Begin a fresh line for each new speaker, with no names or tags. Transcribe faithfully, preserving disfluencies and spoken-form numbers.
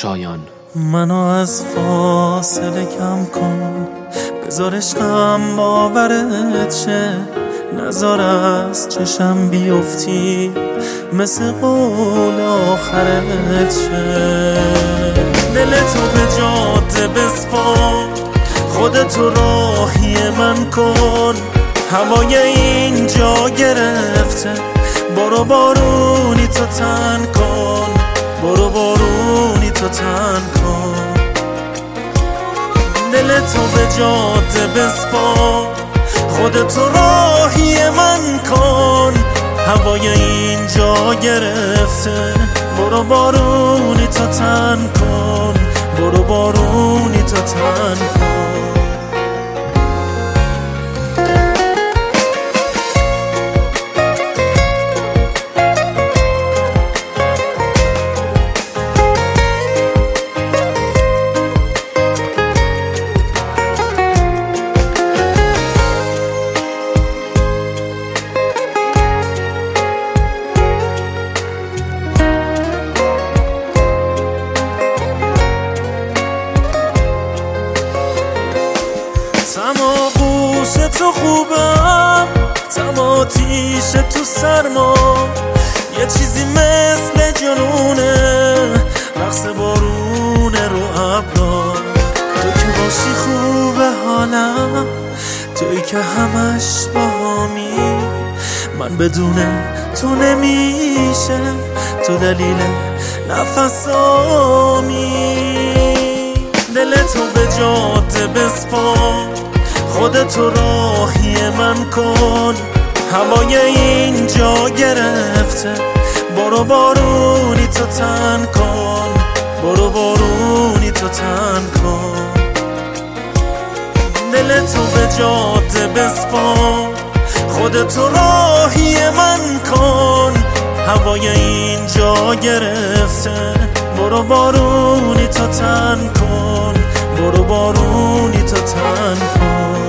شایان.
منو از فاصله کم کن، بذار عشقم باورت شه، نذار از چشم بیفتی، مثل قول آخرت شه. دلتو به جاده بسپار، خودتو راهی من کن، هوای اینجا گرفته، برو بارونی تو تن کن، برو بارونی تو تن کن. دلتو به جاده بسپار، خودتو راهی من کن، هوای اینجا گرفته، برو بارونی تو تن کن، برو بارونی تو تن کن. تما بوش تو خوبم، تما تیش تو سرما، یه چیزی مثل جنونه، رقص بارونه رو ابرا. تو که باشی خوبه حالم، توی که همش باهامی، من بدون تو نمیشه، تو دلیل نفسامی. دلتو به جاده بسپار، خودتو راهی من کن، هوای اینجا گرفته، برو بارونی تو تن کن، برو بارونی تو تن کن. دلتو به جاده بسپار، خودتو راهی من کن، هوای اینجا گرفته، برو بارونی تو تن کن، برو بارونی تو تن کن.